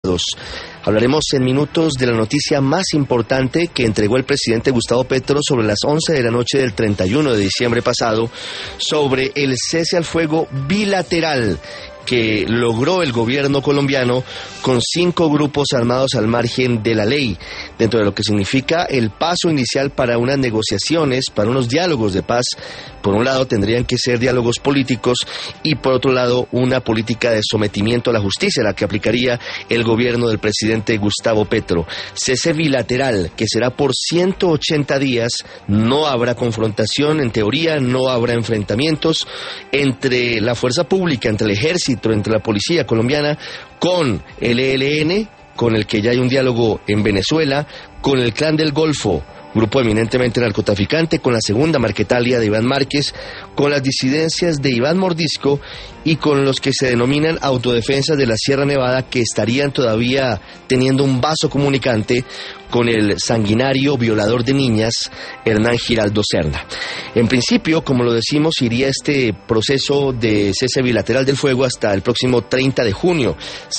Hablaremos en minutos de la noticia más importante que entregó el presidente Gustavo Petro sobre las 11 de la noche del 31 de diciembre pasado sobre el cese al fuego bilateral que logró el gobierno colombiano con 5 grupos armados al margen de la ley, dentro de lo que significa el paso inicial para unas negociaciones, para unos diálogos de paz. Por un lado tendrían que ser diálogos políticos y por otro lado una política de sometimiento a la justicia, la que aplicaría el gobierno del presidente Gustavo Petro. Cese bilateral que será por 180 días, no habrá confrontación, en teoría no habrá enfrentamientos entre la fuerza pública, entre el ejército, entre la policía colombiana, con el ELN, con el que ya hay un diálogo en Venezuela, con el Clan del Golfo, grupo eminentemente narcotraficante, con la segunda Marquetalia de Iván Márquez, con las disidencias de Iván Mordisco y con los que se denominan autodefensas de la Sierra Nevada, que estarían todavía teniendo un vaso comunicante con el sanguinario violador de niñas Hernán Giraldo Serna. En principio, como lo decimos, iría este proceso de cese bilateral del fuego hasta el próximo 30 de junio,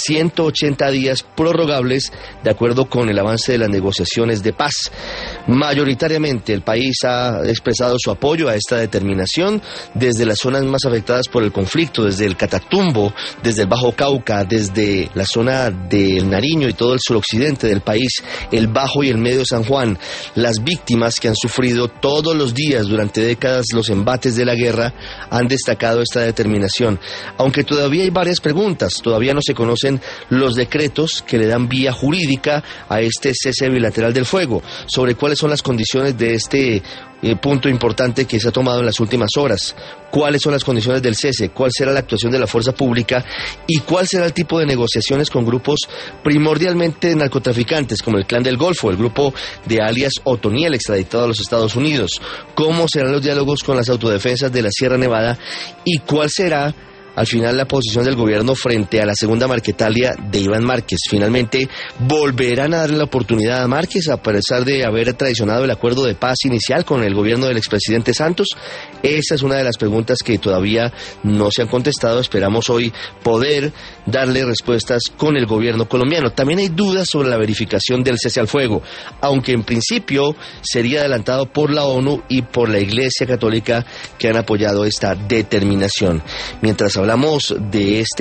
180 días prorrogables de acuerdo con el avance de las negociaciones de paz. Mayoritariamente el país ha expresado su apoyo a esta determinación desde las zonas más afectadas por el conflicto, desde el Catatumbo, desde el Bajo Cauca, desde la zona del Nariño y todo el suroccidente del país, el Bajo y el Medio San Juan. Las víctimas que han sufrido todos los días durante décadas los embates de la guerra han destacado esta determinación, aunque todavía hay varias preguntas. Todavía no se conocen los decretos que le dan vía jurídica a este cese bilateral del fuego, sobre cuáles son las condiciones de este punto importante que se ha tomado en las últimas horas. ¿Cuáles son las condiciones del cese? ¿Cuál será la actuación de la fuerza pública? ¿Y cuál será el tipo de negociaciones con grupos primordialmente narcotraficantes, como el Clan del Golfo, el grupo de alias Otoniel, extraditado a los Estados Unidos? ¿Cómo serán los diálogos con las autodefensas de la Sierra Nevada? ¿Y cuál será al final la posición del gobierno frente a la segunda Marquetalia de Iván Márquez? Finalmente, ¿volverán a darle la oportunidad a Márquez a pesar de haber traicionado el acuerdo de paz inicial con el gobierno del expresidente Santos? Esa es una de las preguntas que todavía no se han contestado. Esperamos hoy poder darle respuestas con el gobierno colombiano. También hay dudas sobre la verificación del cese al fuego, aunque en principio sería adelantado por la ONU y por la Iglesia Católica, que han apoyado esta determinación. Mientras hablamos de este